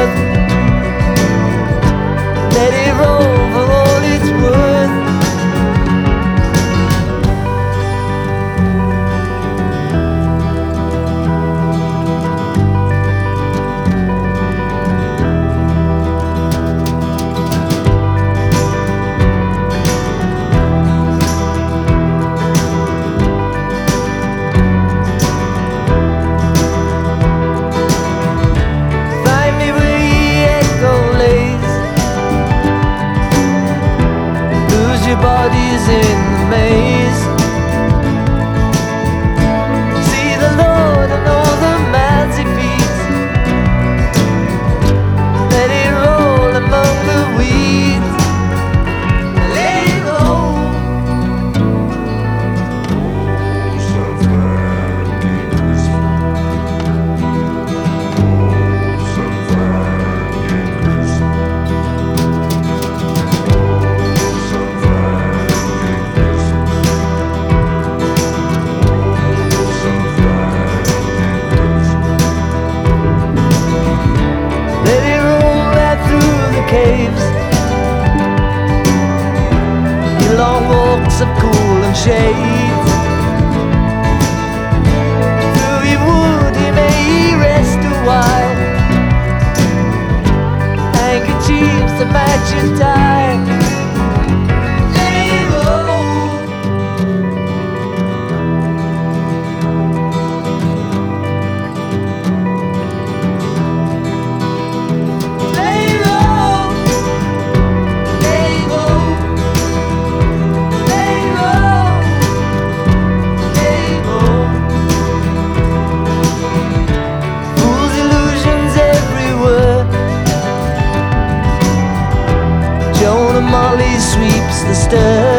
earth. Let it roll for all it's worth. Your body's in the maze. See the Lord and all the mouths He feeds. Let it roll among the weeds. Let it go. Caves, your long walks of cool and shade. Through your wood you may rest a while. Handkerchiefs to match your tie. Let it roll. Molly sweeps the stir.